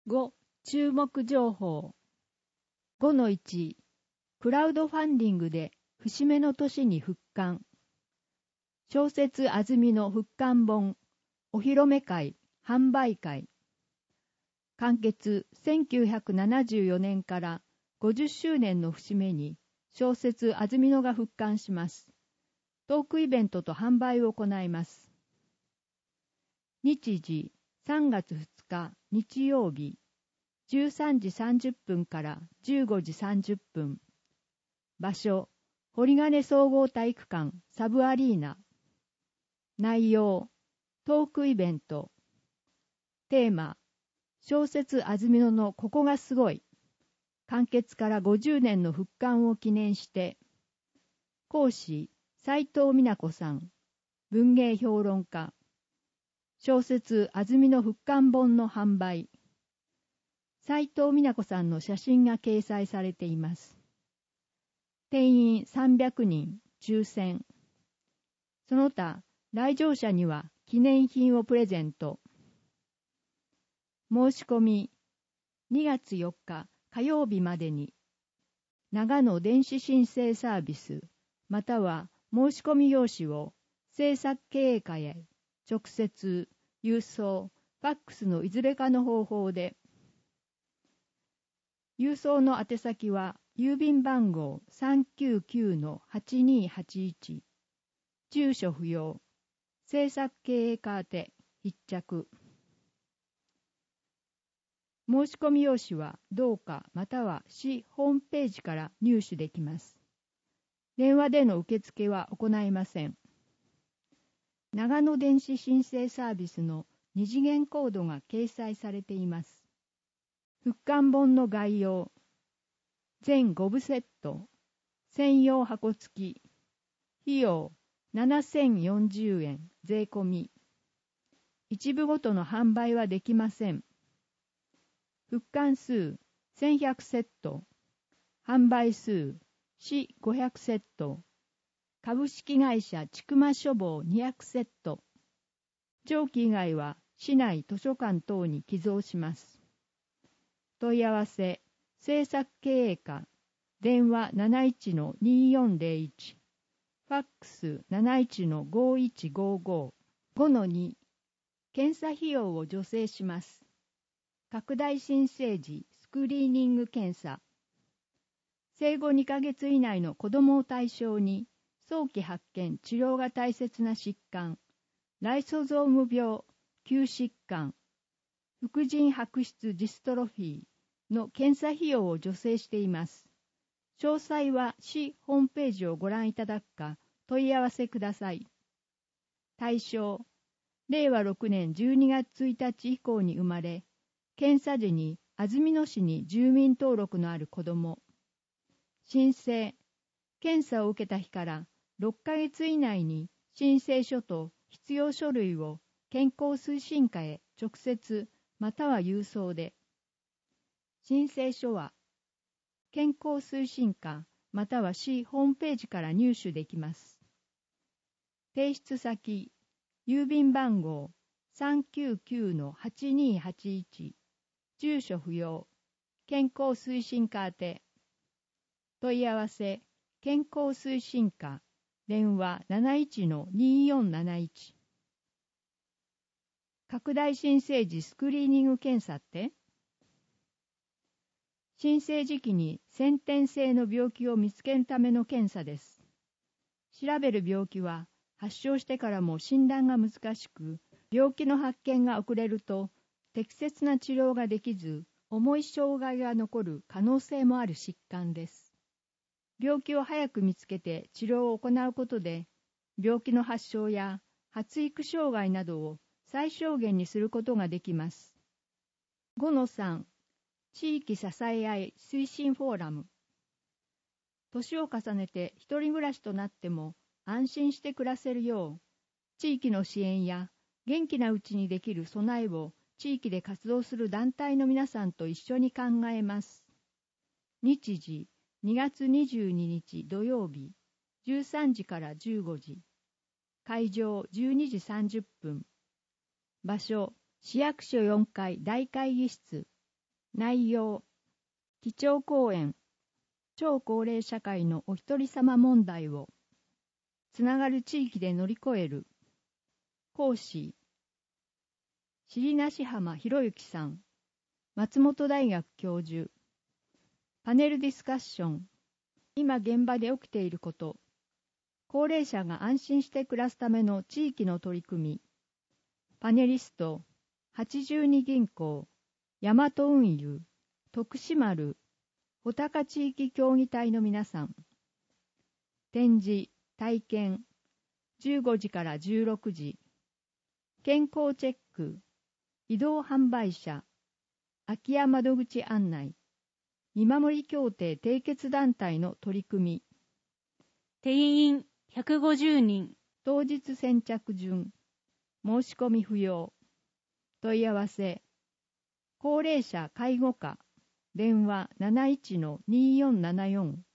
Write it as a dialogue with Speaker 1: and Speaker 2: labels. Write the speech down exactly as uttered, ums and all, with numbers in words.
Speaker 1: ご. 注目情報 ごのいち クラウドファンディングで節目の年に復刊。小説あずみの復刊本お披露目会販売会。完結せんきゅうひゃくななじゅうよねんからごじゅっしゅうねんの節目に小説あずみのが復刊します。トークイベントと販売を行います。日時さんがつふつか日曜日じゅうさんじさんじゅっぷんからじゅうごじさんじゅっぷん。場所堀金総合体育館サブアリーナ。内容トークイベント。テーマ小説あずみののここがすごい。完結からごじゅうねんの復刊を記念して。講師斉藤美奈子さん。文芸評論家。小説あずみの復刊本の販売。斉藤美奈子さんの写真が掲載されています。定員さんびゃくにん抽選。その他来場者には記念品をプレゼント。申し込みにがつよっか火曜日までに長野電子申請サービスまたは申し込み用紙を制作経営課へ直接郵送ファックスのいずれかの方法で。郵送の宛先は郵便番号 さんきゅうきゅうのはちにーはちいち 住所不要制作経営課宛て必着。申し込み用紙は同課または市ホームページから入手できます。電話での受付は行いません。長野電子申請サービスの二次元コードが掲載されています。復刊本の概要。全ごぶセット。専用箱付き。費用ななせんよんじゅうえん税込み。一部ごとの販売はできません。復刊数せんひゃくセット。販売数市ごひゃくセット。株式会社ちくま書房にひゃくセット。上記以外は市内図書館等に寄贈します。問い合わせ制作経営課電話 なないちのにーよんぜろいち ファックス なないちのごいちごご ごのに 検査費用を助成します。拡大新生児スクリーニング検査。生後にかげつ以内の子どもを対象に早期発見治療が大切な疾患ライソゾーム病旧疾患副腎白質ジストロフィーの検査費用を助成しています。詳細は市ホームページをご覧いただくか問い合わせください。対象れいわろくねんじゅうにがつついたち以降に生まれ検査時に安曇野市に住民登録のある子ども。申請検査を受けた日からろっかげつ以内に申請書と必要書類を健康推進課へ直接または郵送で。申請書は健康推進課または市ホームページから入手できます。提出先郵便番号 さんきゅうきゅうのはちにーはちいち 住所不要健康推進課宛て。問い合わせ健康推進課電話 なないちのにーよんなないち。拡大新生児スクリーニング検査って新生児期に先天性の病気を見つけるための検査です。調べる病気は発症してからも診断が難しく、病気の発見が遅れると適切な治療ができず、重い障害が残る可能性もある疾患です。病気を早く見つけて治療を行うことで、病気の発症や発育障害などを最小限にすることができます。ごのさん地域支え合い推進フォーラム。年を重ねて一人暮らしとなっても安心して暮らせるよう、地域の支援や元気なうちにできる備えを地域で活動する団体の皆さんと一緒に考えます。日時にがつにじゅうににち土曜日じゅうさんじからじゅうごじ。会場じゅうにじさんじゅっぷん。場所市役所よんかい大会議室。 内容、基調講演、超高齢社会のお一人様問題をつながる地域で乗り越える。講師、尻無浜博之さん、松本大学教授。パネルディスカッション、今現場で起きていること、高齢者が安心して暮らすための地域の取り組み。パネリスト、はちじゅうに銀行、大和運輸、徳島丸、穂高地域協議隊の皆さん。展示、体験、じゅうごじからじゅうろくじ。健康チェック、移動販売車、空き家窓口案内、見守り協定締結団体の取り組み。
Speaker 2: 定員ひゃくごじゅうにん。
Speaker 1: 当日先着順。申し込み不要。問い合わせ。高齢者介護課。電話 なないちのにーよんななよん。